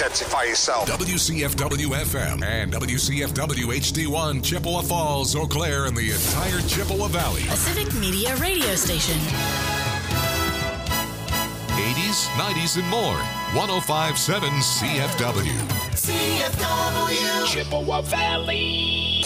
identify yourself. WCFW-FM and WCFW-HD1, Chippewa Falls, Eau Claire, and the entire Chippewa Valley. A Civic Media radio station. 80s, 90s, and more. 105.7 CFW. CFW. Chippewa Valley.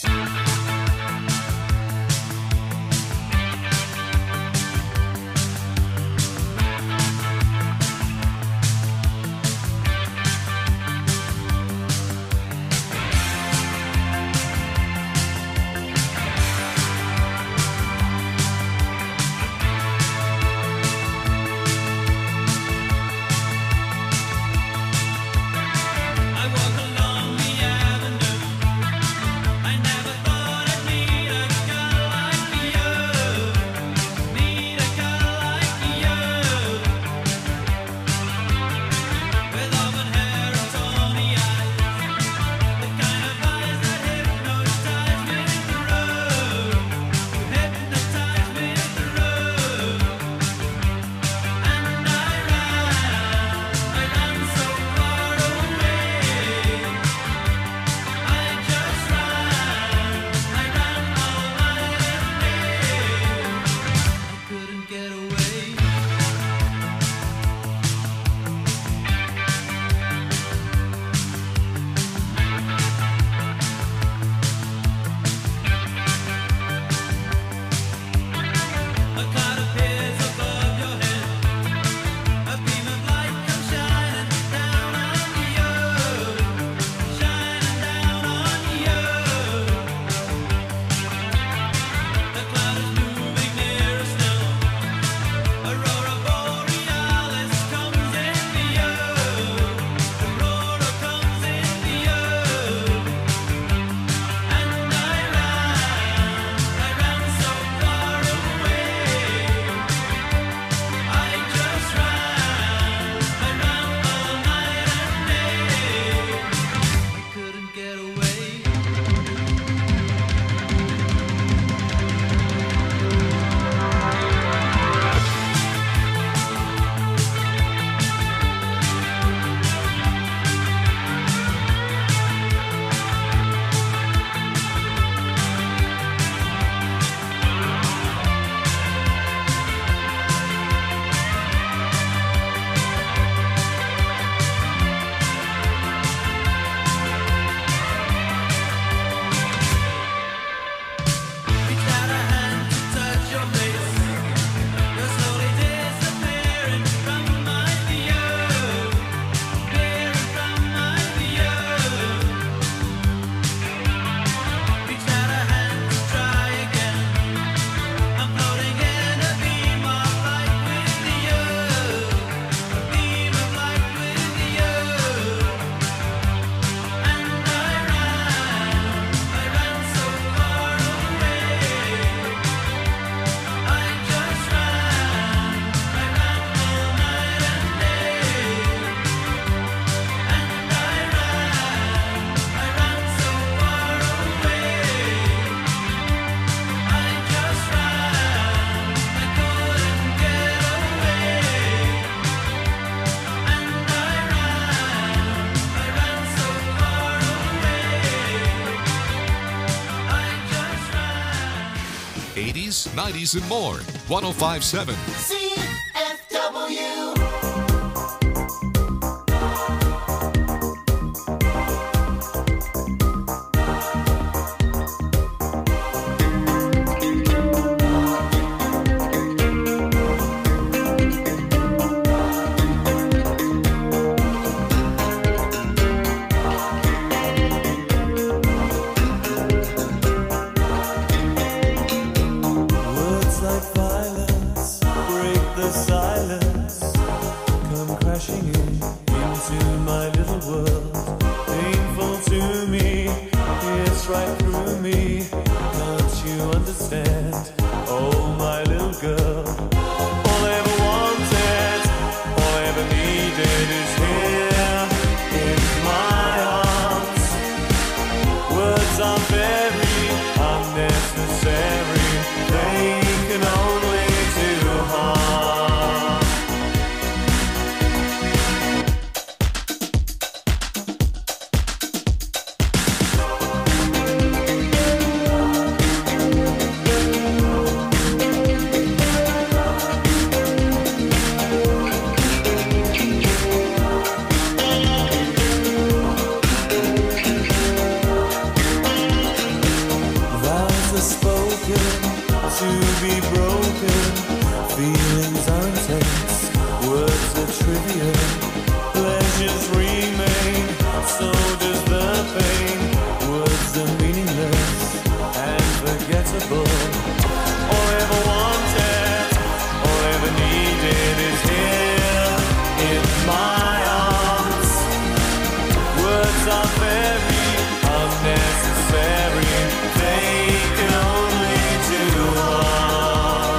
'80s, '90s, and more. 105.7 CFW. Words like violence break very unnecessary. They can only do harm.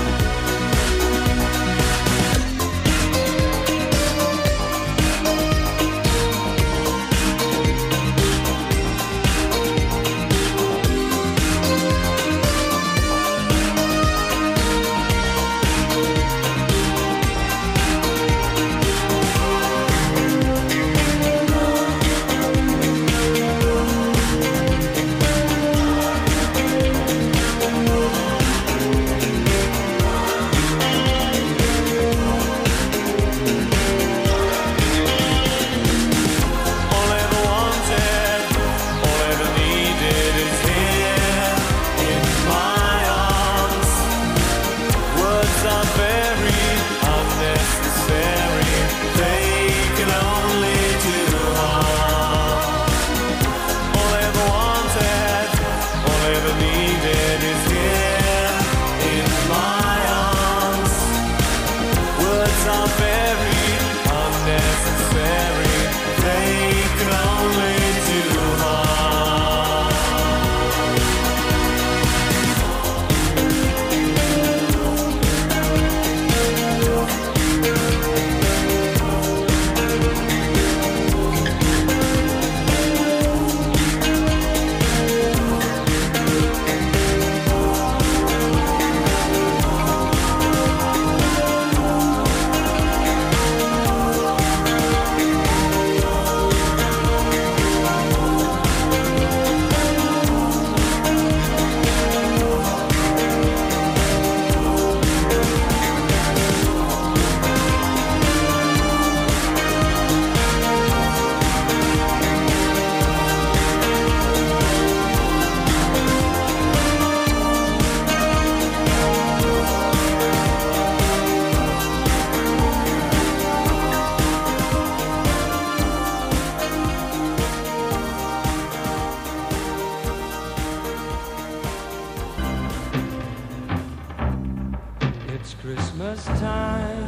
Christmas time,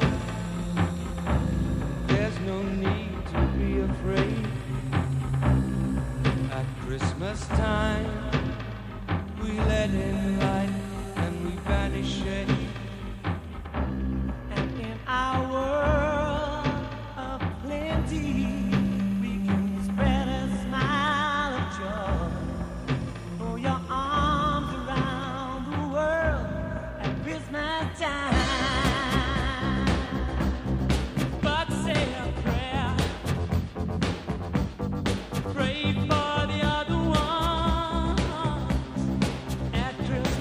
there's no need to be afraid. At Christmas time, we let in light and we banish shade. And in our world of plenty, we can spread a smile of joy. Throw your arms around the world at Christmas time. Pray for the other ones at Christmas.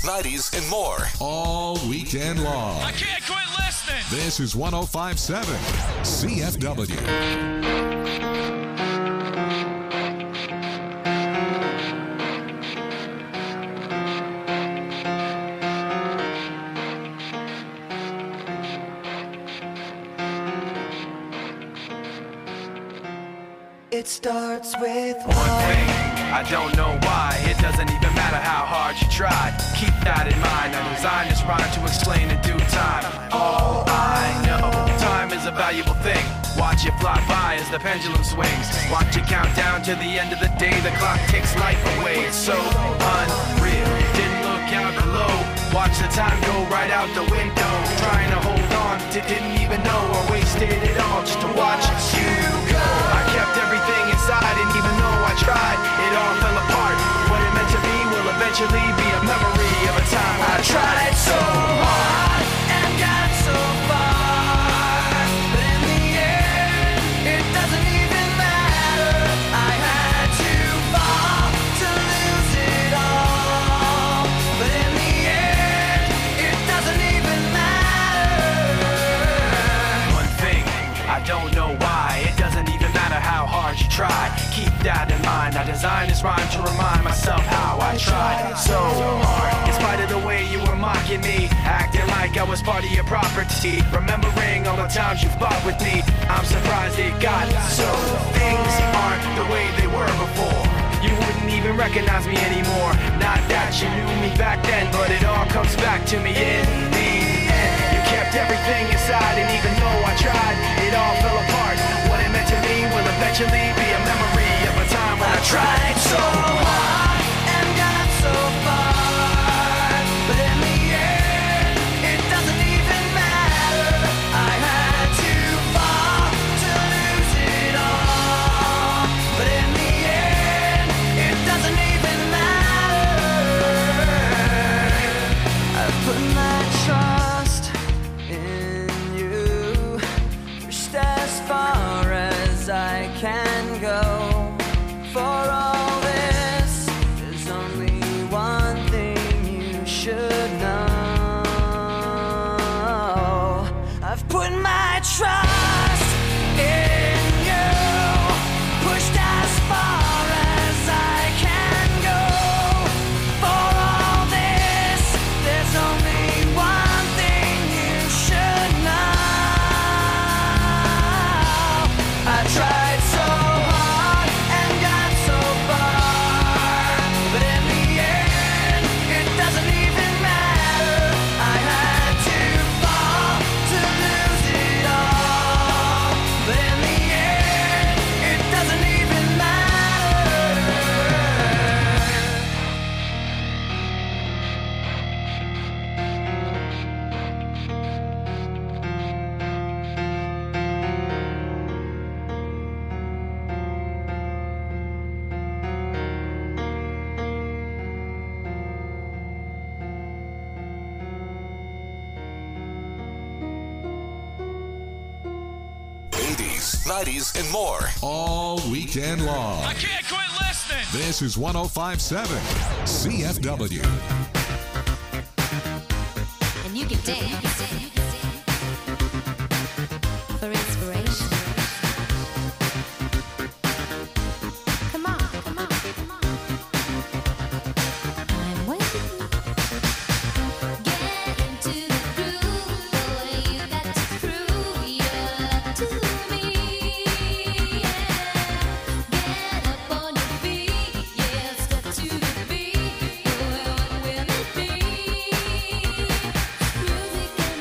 90s, and more all weekend long. I can't quit listening. This is 105.7 CFW. It starts with one thing, I don't know why. It doesn't even matter how hard you try. Keep that in mind. I designed this rhyme to explain in due time. All I know, time is a valuable thing. Watch it fly by as the pendulum swings. Watch it count down to the end of the day. The clock takes life away. It's so unreal. Didn't look out below. Watch the time go right out the window. Trying to hold on to didn't even know I wasted it all just to watch you go. I kept everything inside, and even though I tried, it all fell apart. What it meant to be will eventually be a memory of a time I tried so hard and got so far, but in the end, it doesn't even matter. I had to fall to lose it all, but in the end, it doesn't even matter. One thing, I don't know why, it doesn't even matter how hard you try. Keep that in mind. I designed this rhyme to remind myself how I tried so hard. In spite of the way you were mocking me, acting like I was part of your property, remembering all the times you fought with me, I'm surprised it got so. Things aren't the way they were before. You wouldn't even recognize me anymore. Not that you knew me back then, but it all comes back to me in the end. You kept everything inside, and even though I tried, it all fell apart. What it meant to me will eventually be a memory of a time when I tried so hard and got so far, but in the end, it doesn't even matter. I had to fall to lose it all, but in the end, it doesn't even matter. I've put my trust in you, pushed as far as I can go. For all this, there's only one thing you should know. I've put my trust in you, pushed as far as I can go. For all this, there's only one thing you should know. I tried so hard and got so far, but in the end, it doesn't even matter. I had to fall to lose it all, but in the end, it doesn't even matter. '80s, '90s, and more all weekend long. I can't quit listening. This is 105.7 CFW. And you can dance for inspiration. Come on, come on, come on. I'm waiting. Get into the groove, boy. You got to prove you're to me. Get up on your feet, yeah. Step to the beat, boy. What will it be? Music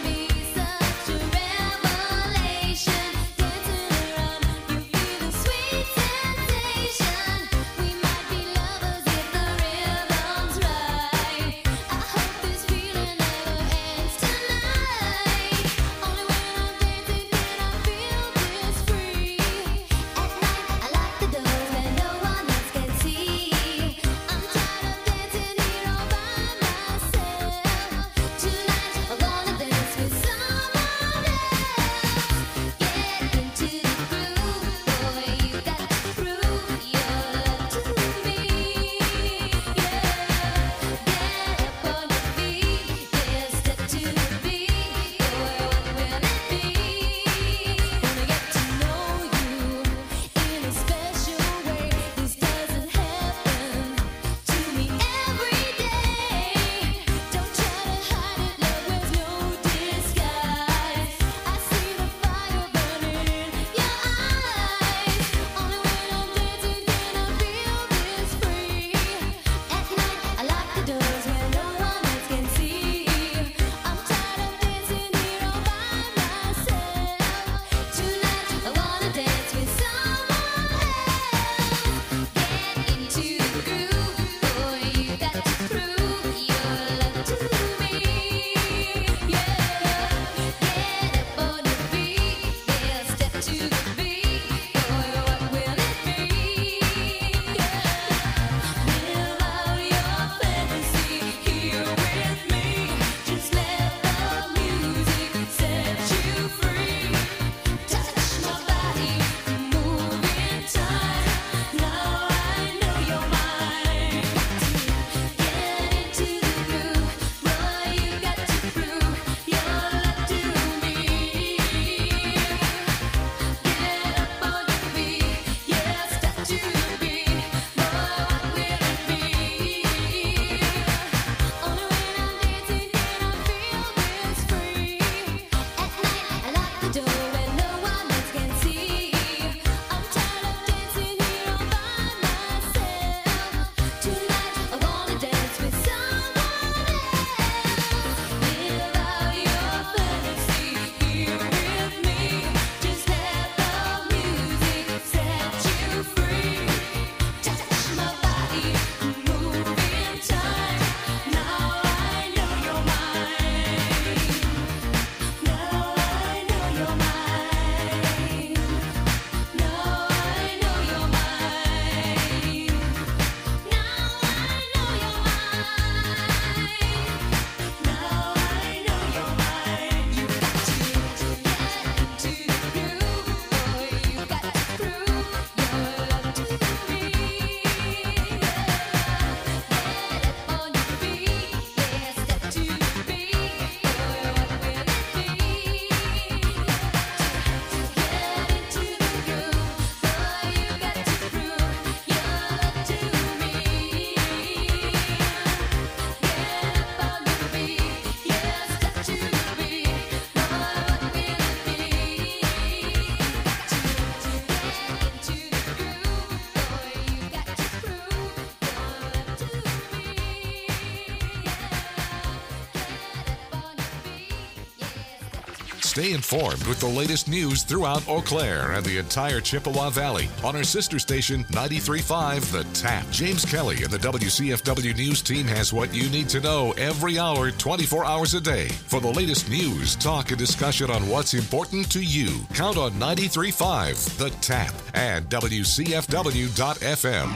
Stay informed with the latest news throughout Eau Claire and the entire Chippewa Valley on our sister station 93.5 The Tap. James Kelly and the WCFW News team has what you need to know every hour, 24 hours a day. For the latest news, talk, and discussion on what's important to you, count on 93.5 The Tap and WCFW.FM.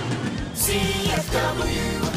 CFW.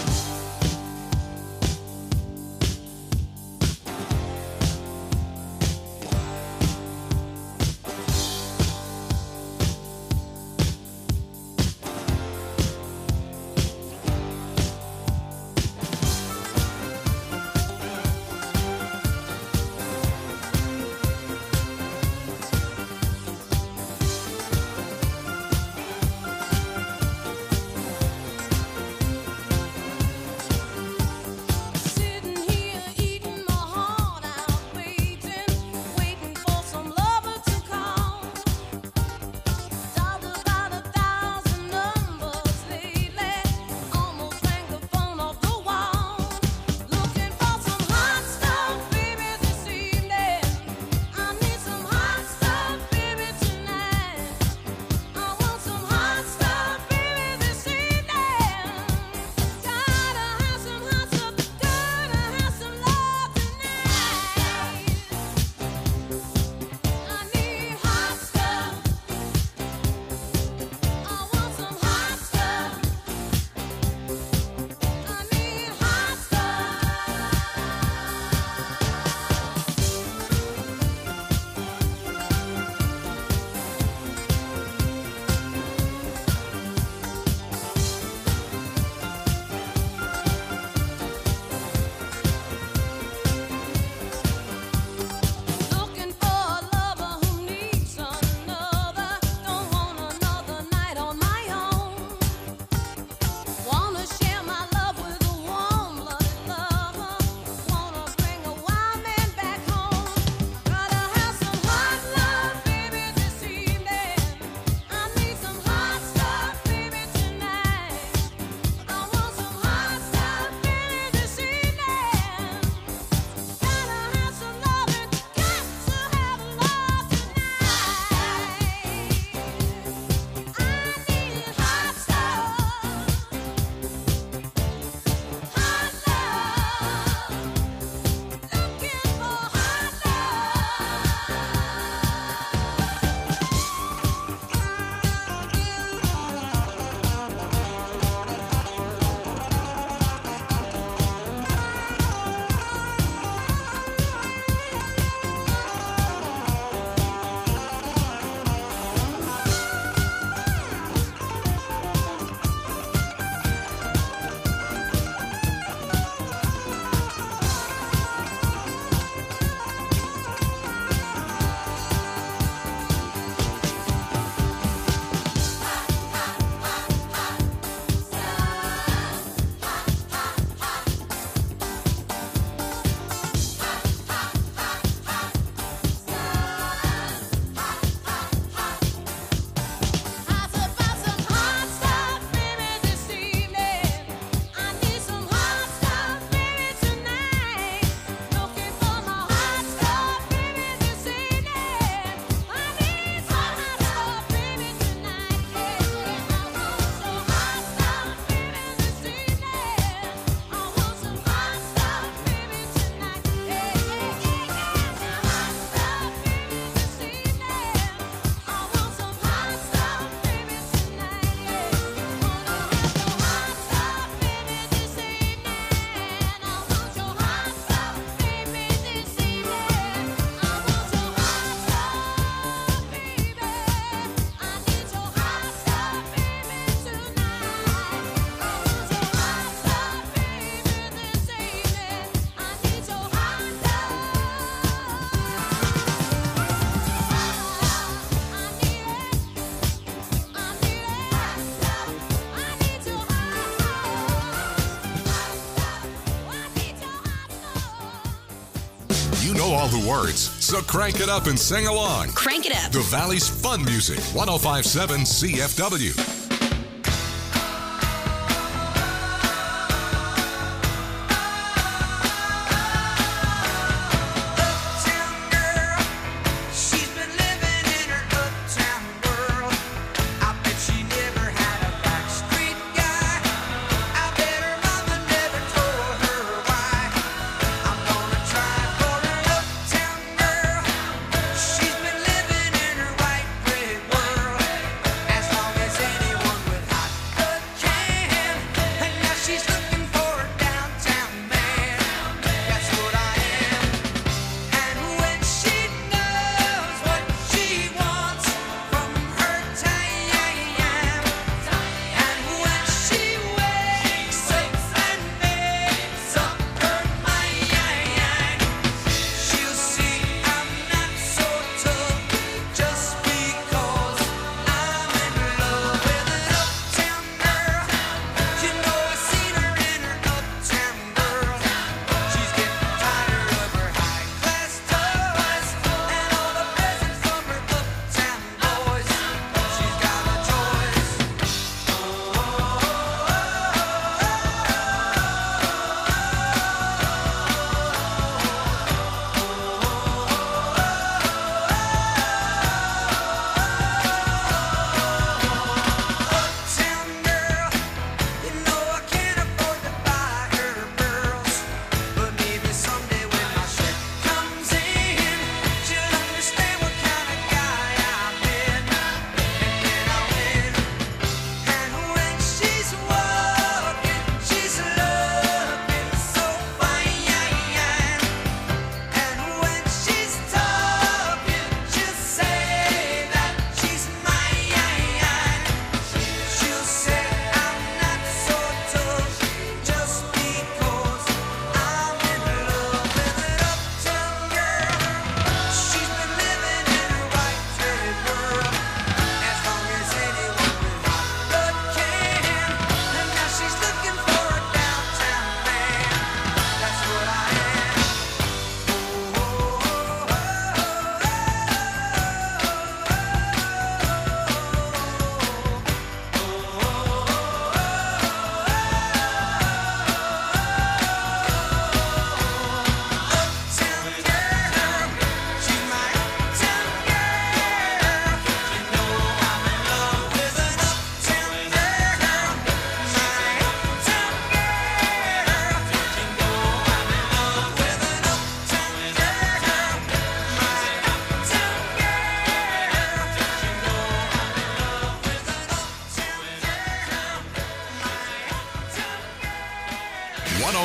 You know all the words, so crank it up and sing along. Crank it up. The Valley's fun music, 105.7 CFW.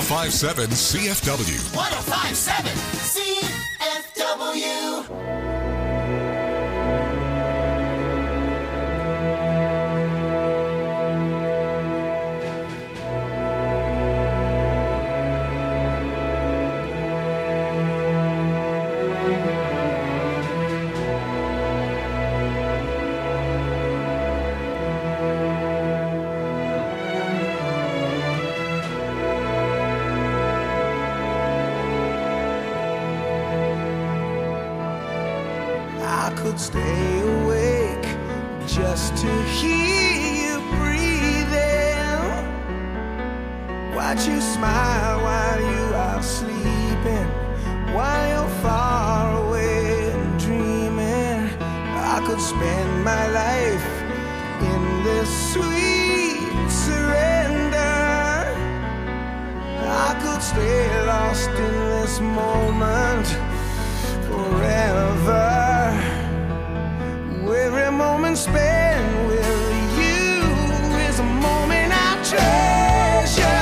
1057 CFW. 1057 CFW. I could stay awake just to hear you breathing. Watch you smile while you are sleeping, while you're far away and dreaming. I could spend my life in this sweet surrender. I could stay lost in this moment forever. Every moment spent with you is a moment I treasure.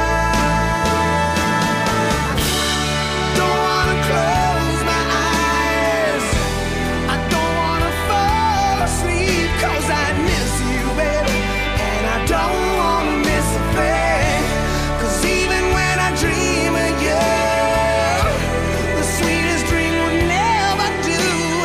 Don't wanna close my eyes, I don't wanna fall asleep, 'cause I miss you, baby, and I don't wanna miss a thing. 'Cause even when I dream of you, the sweetest dream would never do.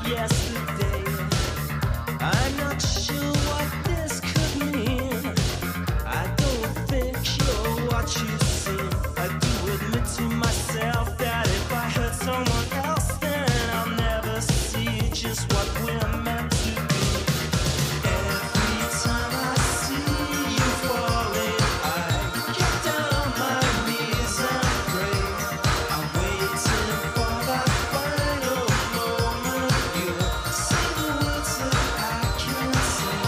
yesterday. I'm not sure what this could mean. I don't think you're what you seem. I do admit to myself that if I hurt someone else, then I'll never see just what we're meant to be. Every time I see you falling, I get down on my knees and pray. I'm waiting for that final moment. You say the words that I can't say.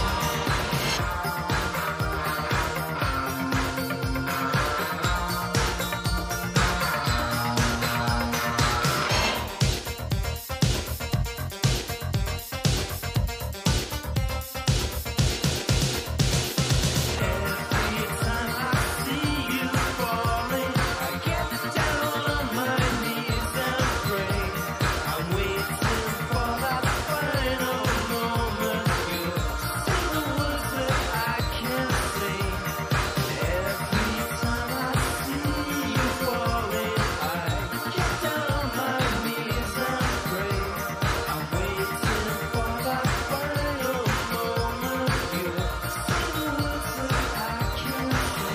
Every time I see you falling, I get down on my knees and pray. I'm waiting for that final moment. You say the words that I can't say. Every time I see you falling, I get down on my knees and pray. I'm waiting for that final moment. You say the words that I can't say.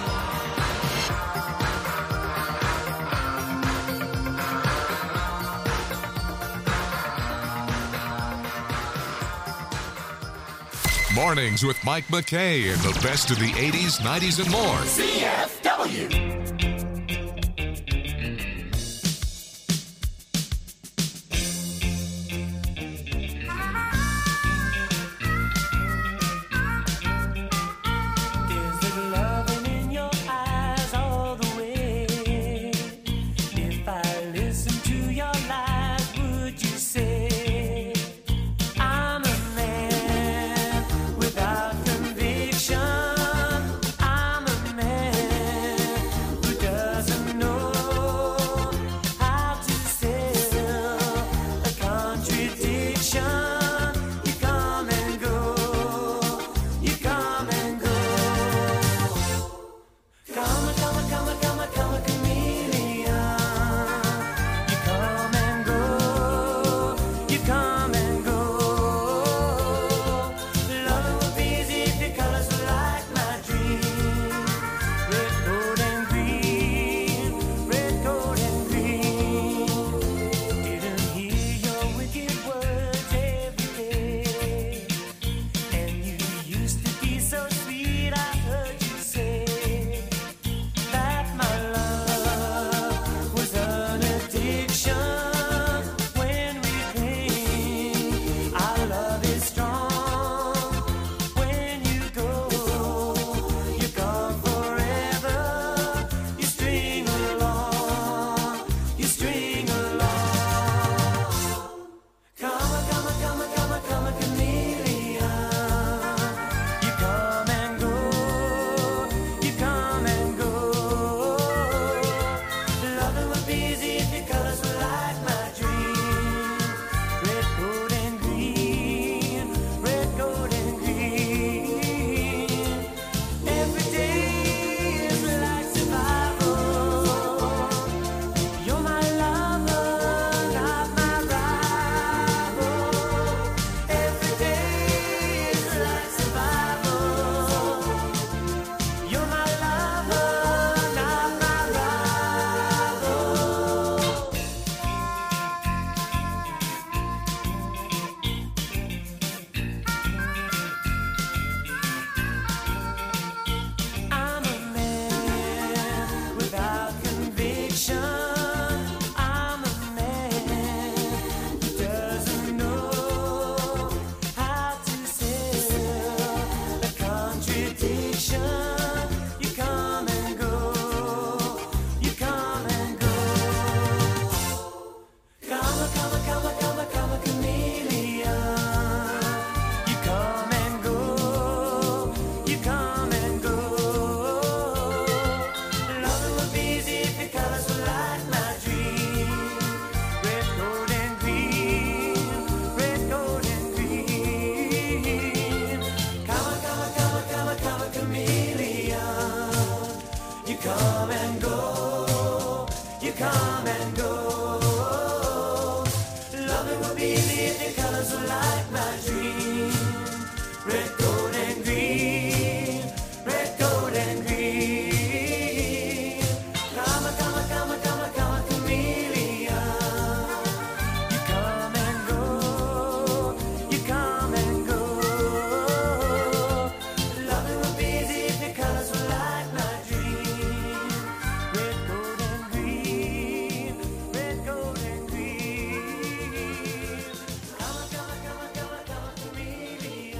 Mornings with Mike McKay and the best of the 80s, 90s, and more. CFW. Is it loving in your eyes all the way? If I listen to your lies, would you say I'm a man without conviction? I'm a man who colors are like my dream. Red, gold, and green. Red, gold, and green. Come, come, come, come, come, chameleon. You come and go. You come and go. Loving would be easy if your colors were like my dream. Red, gold, and green. Red, gold, and green. Come, come, come, come, come, chameleon.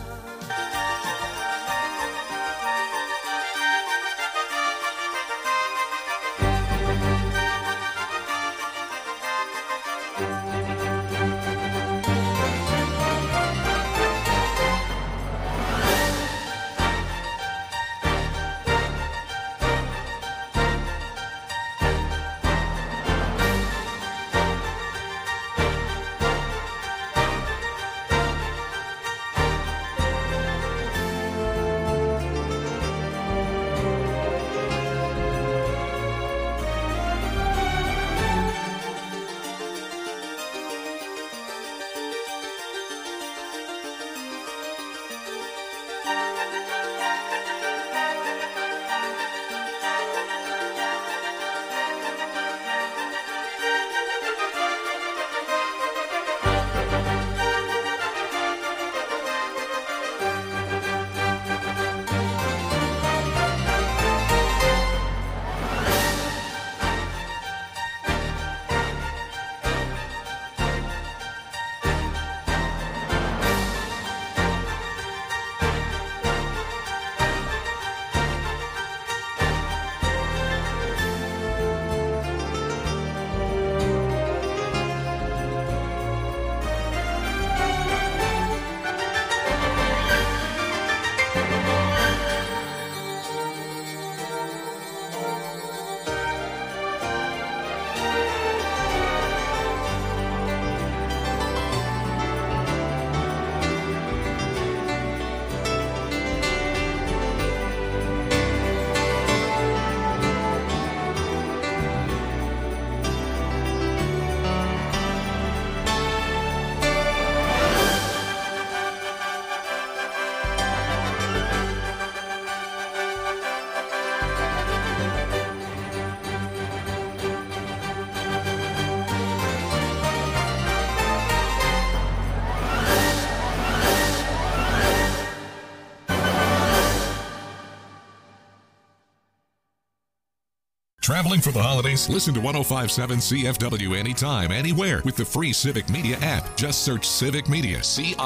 Traveling for the holidays? Listen to 105.7 CFW anytime, anywhere with the free Civic Media app. Just search Civic Media,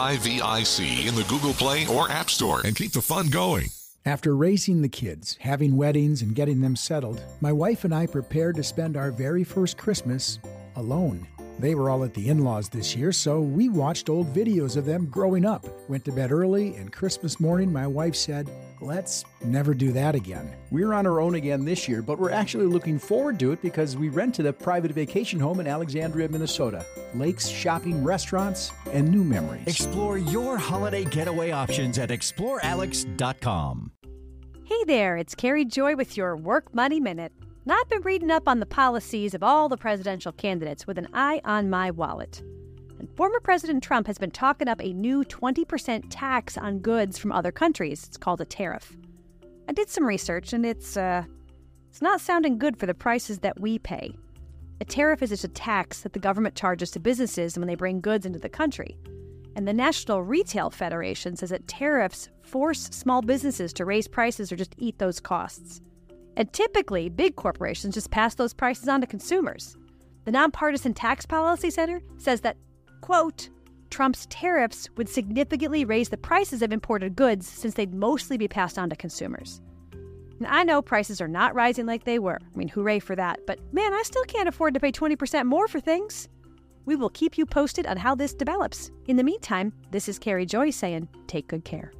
CIVIC, in the Google Play or App Store and keep the fun going. After raising the kids, having weddings, and getting them settled, my wife and I prepared to spend our very first Christmas alone. They were all at the in-laws this year, so we watched old videos of them growing up. Went to bed early, and Christmas morning, my wife said, "Let's never do that again." We're on our own again this year, but we're actually looking forward to it because we rented a private vacation home in Alexandria, Minnesota. Lakes, shopping, restaurants, and new memories. Explore your holiday getaway options at explorealex.com. Hey there, it's Carrie Joy with your Work Money Minute. Now, I've been reading up on the policies of all the presidential candidates with an eye on my wallet. And former President Trump has been talking up a new 20% tax on goods from other countries. It's called a tariff. I did some research, and it's not sounding good for the prices that we pay. A tariff is just a tax that the government charges to businesses when they bring goods into the country. And the National Retail Federation says that tariffs force small businesses to raise prices or just eat those costs. And typically, big corporations just pass those prices on to consumers. The Nonpartisan Tax Policy Center says that, quote, Trump's tariffs would significantly raise the prices of imported goods since they'd mostly be passed on to consumers. And I know prices are not rising like they were. I mean, hooray for that. But man, I still can't afford to pay 20% more for things. We will keep you posted on how this develops. In the meantime, this is Carrie Joy saying, take good care.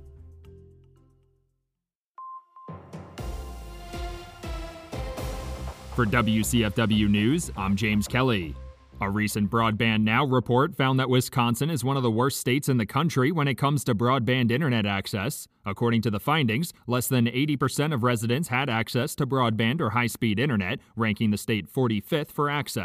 For WCFW News, I'm James Kelly. A recent Broadband Now report found that Wisconsin is one of the worst states in the country when it comes to broadband internet access. According to the findings, less than 80% of residents had access to broadband or high-speed internet, ranking the state 45th for access.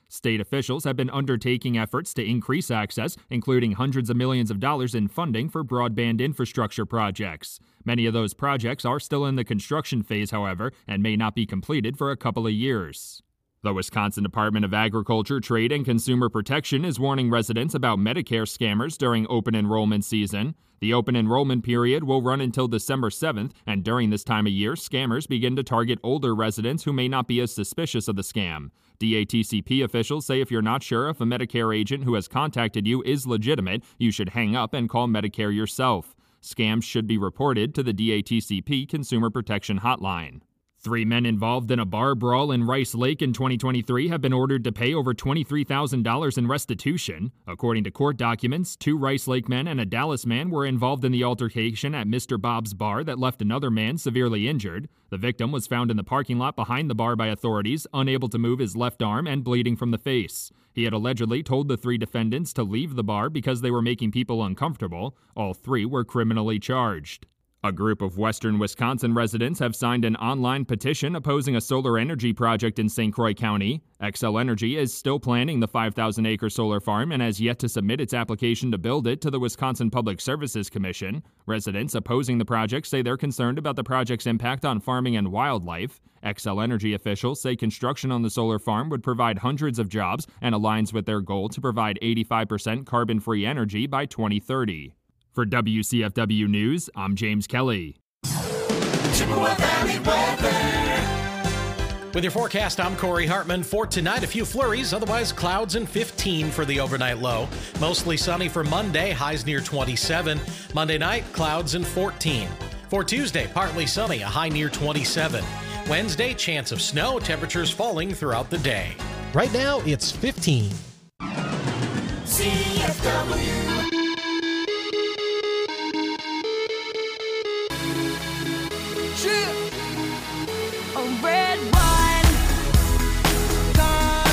State officials have been undertaking efforts to increase access, including hundreds of millions of dollars in funding for broadband infrastructure projects. Many of those projects are still in the construction phase, however, and may not be completed for a couple of years. The Wisconsin Department of Agriculture, Trade, and Consumer Protection is warning residents about Medicare scammers during open enrollment season. The open enrollment period will run until December 7th, and during this time of year, scammers begin to target older residents who may not be as suspicious of the scam. DATCP officials say if you're not sure if a Medicare agent who has contacted you is legitimate, you should hang up and call Medicare yourself. Scams should be reported to the DATCP Consumer Protection Hotline. 3 men involved in a bar brawl in Rice Lake in 2023 have been ordered to pay over $23,000 in restitution. According to court documents, 2 Rice Lake men and a Dallas man were involved in the altercation at Mr. Bob's bar that left another man severely injured. The victim was found in the parking lot behind the bar by authorities, unable to move his left arm and bleeding from the face. He had allegedly told the 3 defendants to leave the bar because they were making people uncomfortable. All 3 were criminally charged. A group of western Wisconsin residents have signed an online petition opposing a solar energy project in St. Croix County. Xcel Energy is still planning the 5,000-acre solar farm and has yet to submit its application to build it to the Wisconsin Public Services Commission. Residents opposing the project say they're concerned about the project's impact on farming and wildlife. Xcel Energy officials say construction on the solar farm would provide hundreds of jobs and aligns with their goal to provide 85% carbon-free energy by 2030. For WCFW News, I'm James Kelly. Chippewa Valley weather. With your forecast, I'm Corey Hartman. For tonight, a few flurries, otherwise clouds and 15 for the overnight low. Mostly sunny for Monday, highs near 27. Monday night, clouds and 14. For Tuesday, partly sunny, a high near 27. Wednesday, chance of snow, temperatures falling throughout the day. Right now, it's 15. CFW. A red wine, God,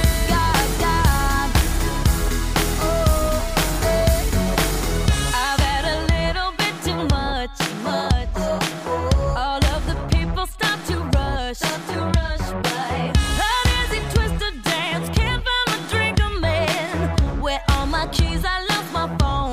oh, I've had a little bit too much. All of the people stop to rush by. An easy twisted dance, can't find my drink, a man. Where all my keys, I lost my phone.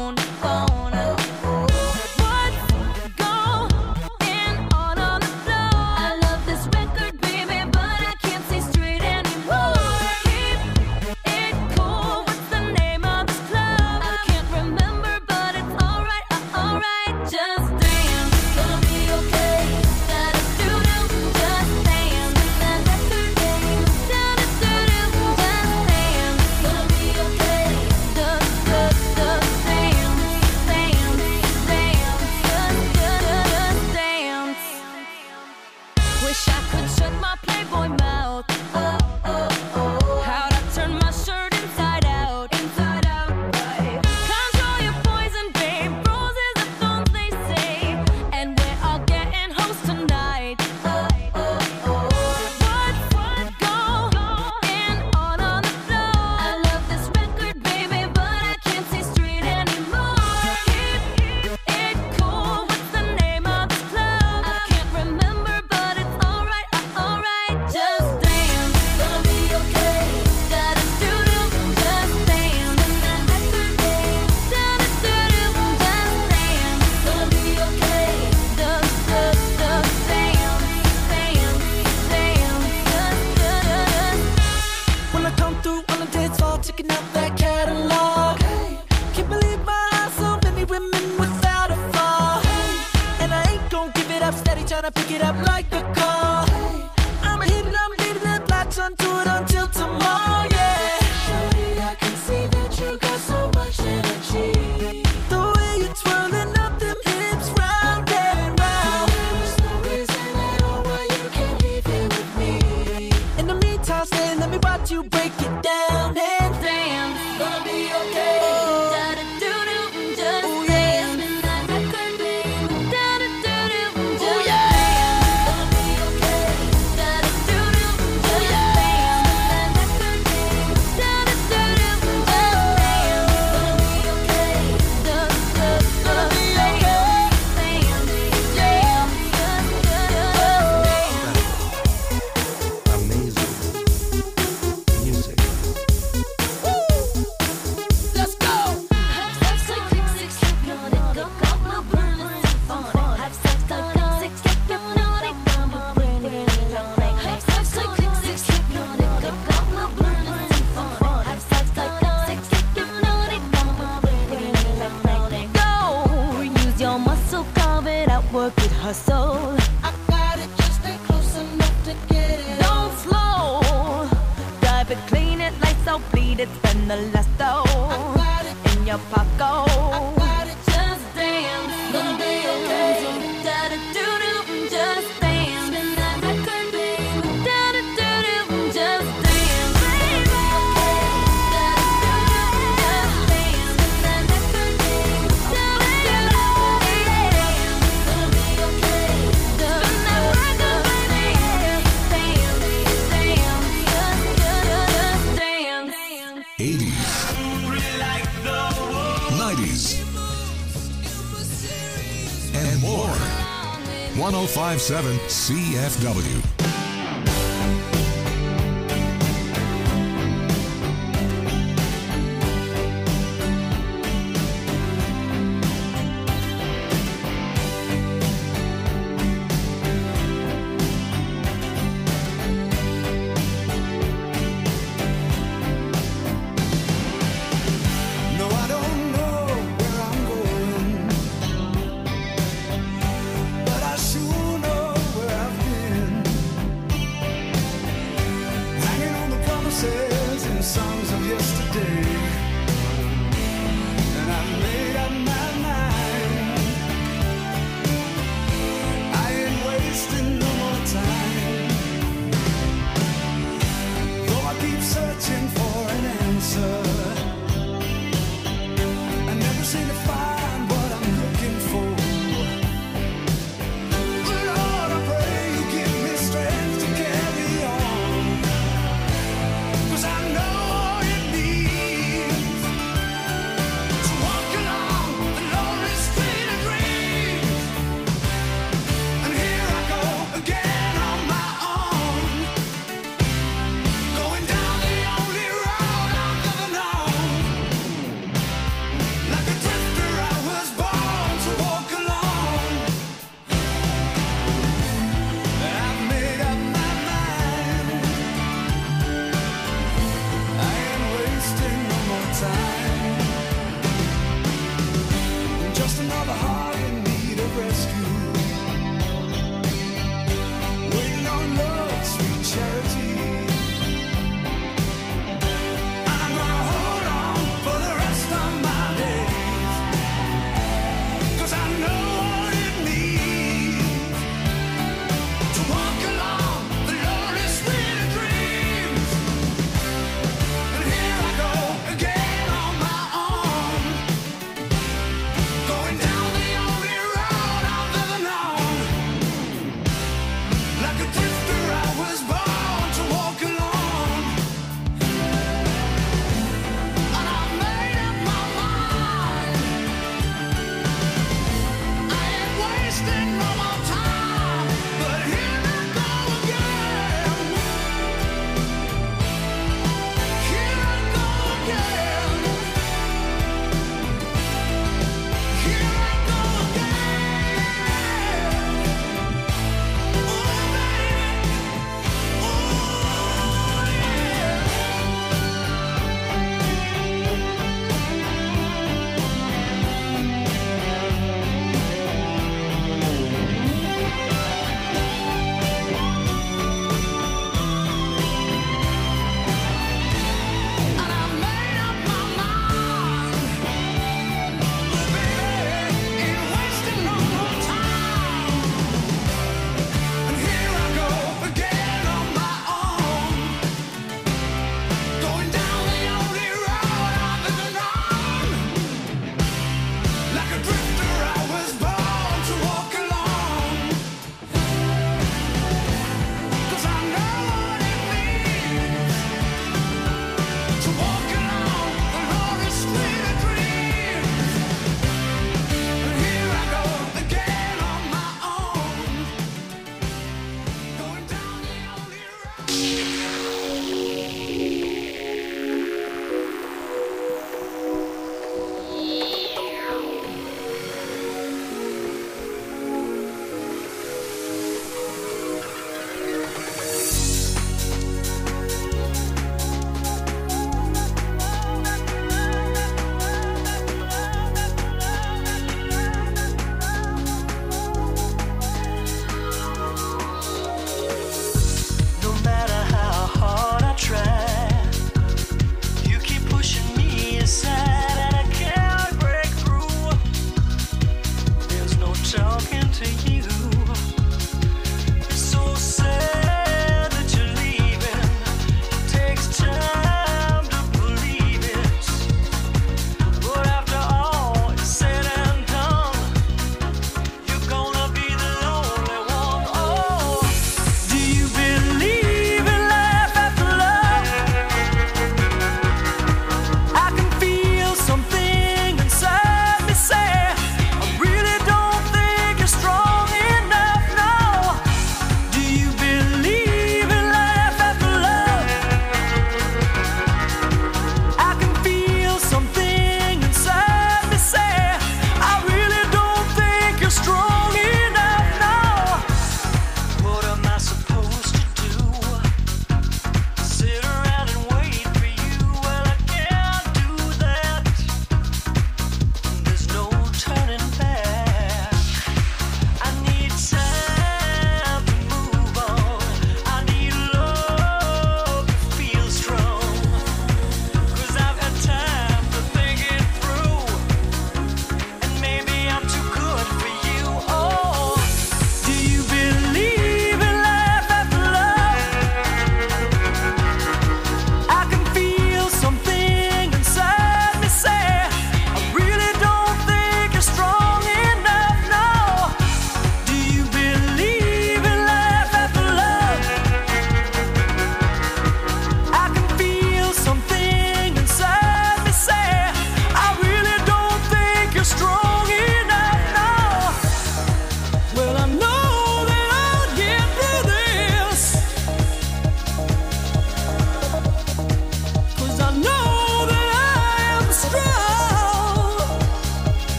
work it, hustle. I got it, just stay close enough to get it. Don't slow, drive it, clean it, lights out, bleed it, spend the last dough. I got it in your pocket. I got it, just dance, gonna be okay. Da da do do, just dance. Spin that record, baby. Da da do do, just dance, baby. Da da do do, just dance. Spin that record, baby. Da da do do, gonna be okay. Spin that record, baby. Dance, dance, just dance. 80s, 90s, and more. 105.7 CFW. No, I don't know where I'm going, but I sure know where I've been. Hanging on the promises and songs of yesterday, and I made up my mind. I ain't wasting no more time. Though I keep searching for an answer, I never seem to find what I'm looking for. Lord, I pray you give me strength to carry on, 'cause I know all it needs to walk along the lonely street of dreams. And here I go again on my own, going down the only road I've ever known. Like a drifter, I was born to walk alone. I've made up my mind. I ain't wasting no more time. Just another heart in need of rescue, waiting on love's sweet charity. I'm gonna hold on for the rest of my days, 'cause I know all it needs to walk along the lonely street of dreams. And here I go again on my own, going down the only road I've ever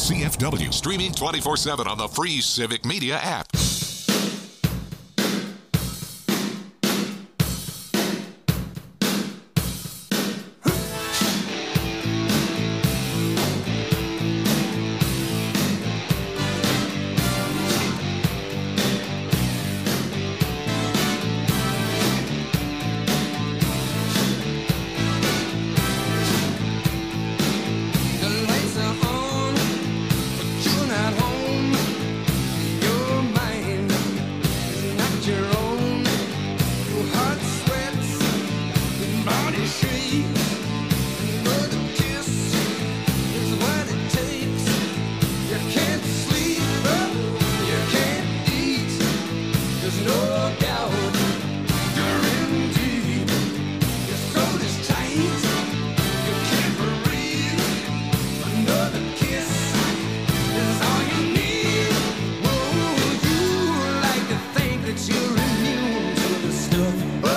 WCFW, streaming 24/7 on the free Civic Media app.